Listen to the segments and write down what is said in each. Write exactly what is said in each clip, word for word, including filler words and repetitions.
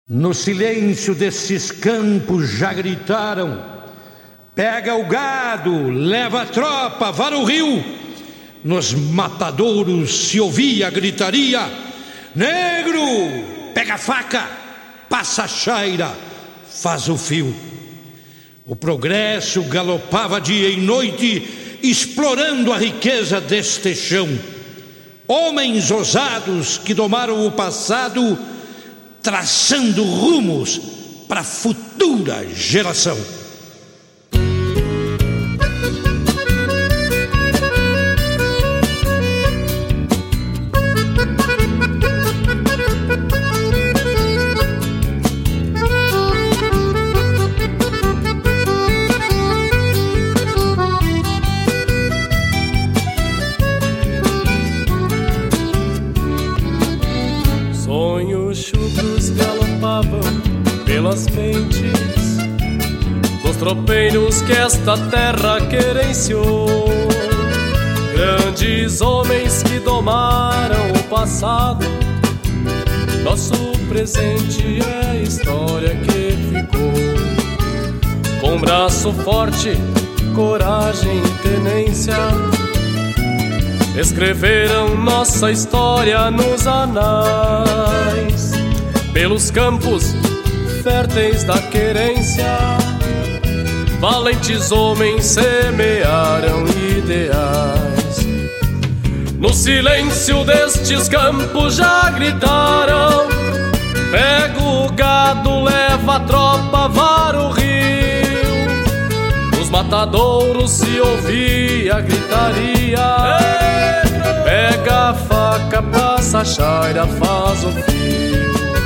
No silêncio desses campos já gritaram: pega o gado, leva a tropa, vara o rio. Nos matadouros se ouvia a gritaria: negro, pega a faca, passa a chaira, faz o fio. O progresso galopava dia e noite, explorando a riqueza deste chão. Homens ousados que domaram o passado, traçando rumos para a futura geração. Pelas mentes dos tropeiros que esta terra querenciou, grandes homens que domaram o passado. Nosso presente é a história que ficou. Com braço forte, coragem e tenência, escreveram nossa história nos anais. Pelos campos férteis da querência, valentes homens semearam ideais. No silêncio destes campos já gritaram: pega o gado, leva a tropa, vara o rio. Nos matadouros se ouvia a gritaria: pega a faca, passa a chaira, faz o fio.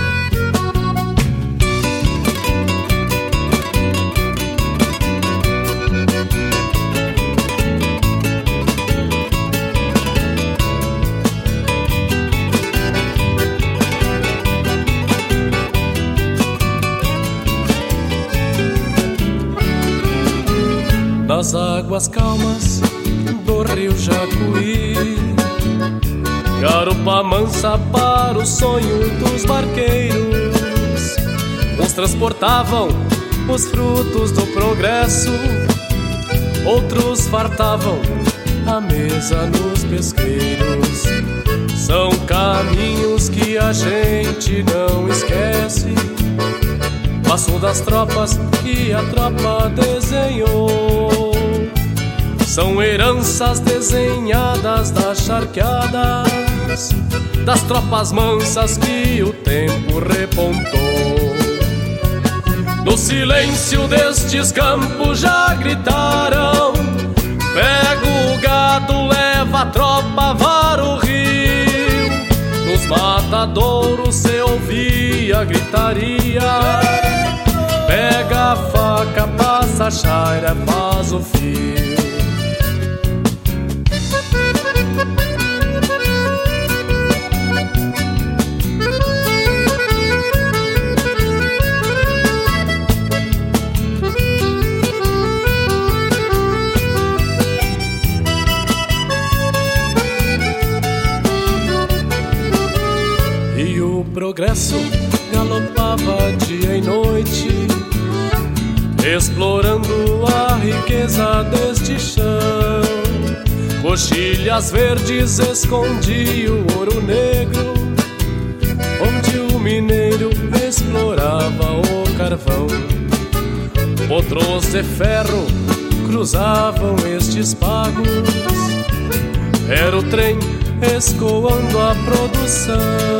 Nas águas calmas do rio Jacuí, garupa mansa para o sonho dos barqueiros. Uns transportavam os frutos do progresso, outros fartavam a mesa nos pesqueiros. São caminhos que a gente não esquece, passo das tropas que a tropa desenhou. São heranças desenhadas das charqueadas, das tropas mansas que o tempo repontou. No silêncio destes campos já gritaram: pega o gado, leva a tropa, vara o rio. Nos matadouros se ouvia a gritaria: pega a faca, passa a chaira, faz o fio. E o progresso galopava dia e noite, explorando a riqueza deste chão. Coxilhas verdes escondiam o ouro negro, onde o mineiro explorava o carvão. Potros de ferro cruzavam estes pagos, era o trem escoando a produção.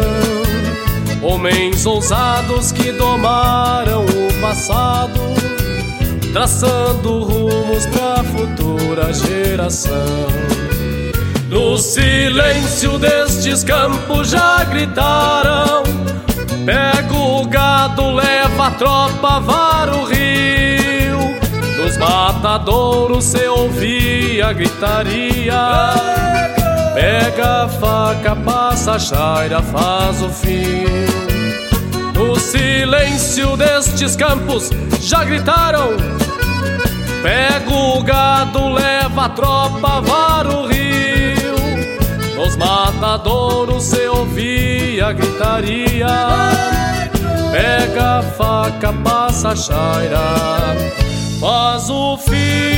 Homens ousados que domaram o passado, traçando rumos pra futura geração. No silêncio destes campos já gritaram: pega o gado, leva a tropa, vara o rio. Nos matadouros se ouvia a gritaria: pega a faca, passa a chaira, faz o fio. No silêncio destes campos já gritaram: pega o gado, leva a tropa, vara o rio. Nos matadouros se ouvia a gritaria: pega a faca, passa a chaira, faz o fio